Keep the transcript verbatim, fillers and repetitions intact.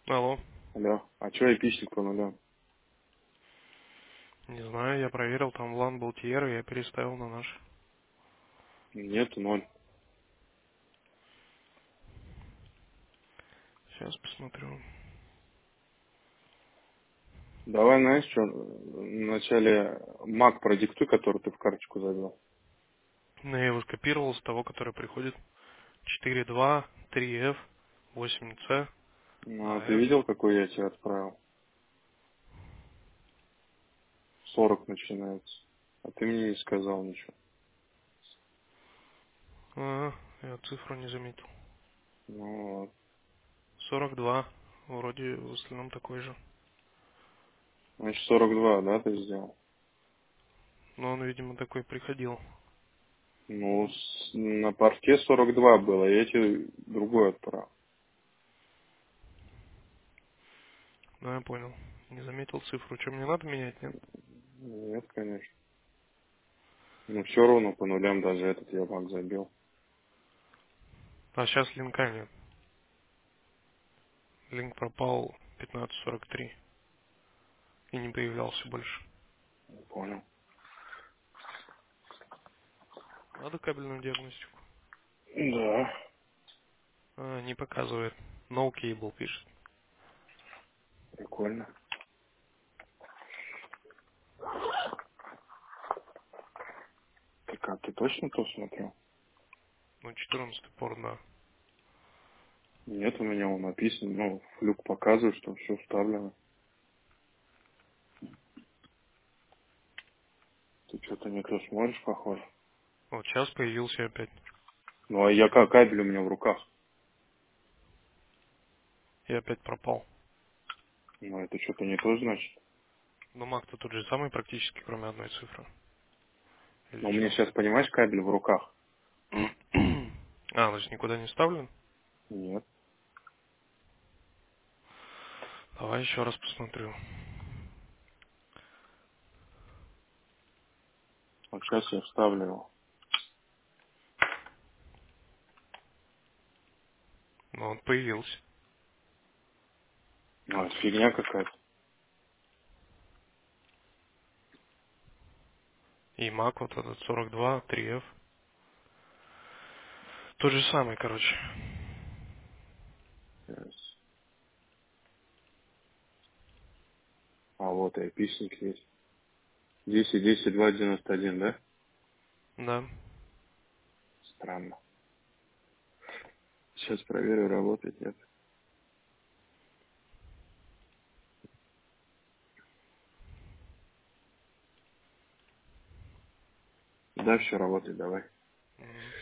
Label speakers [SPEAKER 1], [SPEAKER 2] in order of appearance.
[SPEAKER 1] Алло.
[SPEAKER 2] Алло. А чё эпичник по нулям?
[SPEAKER 1] Не знаю, я проверил, там лан был Тьер, и я переставил на наш.
[SPEAKER 2] Нету, ноль.
[SPEAKER 1] Сейчас посмотрю.
[SPEAKER 2] Давай, знаешь что, вначале мак продиктуй, который ты в карточку забил.
[SPEAKER 1] Ну, я его скопировал с того, который приходит. четыре два три эф восемь си
[SPEAKER 2] Ну, а ты
[SPEAKER 1] АФ.
[SPEAKER 2] видел, какой я тебе отправил? Сорок начинается. А ты мне не сказал ничего.
[SPEAKER 1] А, я цифру не заметил.
[SPEAKER 2] Ну, вот.
[SPEAKER 1] сорок два. Вроде в остальном такой же.
[SPEAKER 2] Значит, сорок два, да, ты сделал?
[SPEAKER 1] Но он, видимо, такой приходил.
[SPEAKER 2] Ну, с- на портке сорок два было, я тебе другой отправил.
[SPEAKER 1] Ну, я понял. Не заметил цифру. Что, мне надо менять, нет?
[SPEAKER 2] Нет, конечно. Но все равно по нулям даже этот я мак забил.
[SPEAKER 1] А сейчас линка нет. Линк пропал пятнадцать сорок три. И не появлялся больше.
[SPEAKER 2] Не понял.
[SPEAKER 1] Надо кабельную диагностику.
[SPEAKER 2] Да,
[SPEAKER 1] А, не показывает. No cable пишет.
[SPEAKER 2] прикольно. Так, а ты точно то смотрел?
[SPEAKER 1] Ну, четырнадцатый порт, да.
[SPEAKER 2] Нет, у меня он написан, ну, флюк показывает, что все вставлено. Ты что-то не то смотришь, похоже.
[SPEAKER 1] Вот сейчас появился опять.
[SPEAKER 2] Ну, а я как кабель у меня в руках.
[SPEAKER 1] И опять пропал.
[SPEAKER 2] Ну, это что-то не то значит.
[SPEAKER 1] Но Мак-то тот же самый практически, кроме одной цифры. Или
[SPEAKER 2] Но у меня
[SPEAKER 1] что?
[SPEAKER 2] сейчас, понимаешь, кабель в руках.
[SPEAKER 1] А, значит, никуда не вставлен?
[SPEAKER 2] Нет.
[SPEAKER 1] Давай еще раз посмотрю.
[SPEAKER 2] Вот сейчас я вставлю его.
[SPEAKER 1] Ну, он появился.
[SPEAKER 2] Ну, это фигня какая-то.
[SPEAKER 1] И Мак вот этот сорок два три эф. Тот же самый, короче.
[SPEAKER 2] Сейчас. А вот и эпичник есть. десять десять два девяносто один, да?
[SPEAKER 1] Да.
[SPEAKER 2] Странно. Сейчас проверю, работает, нет. Да, все работает, давай.
[SPEAKER 1] Мгм.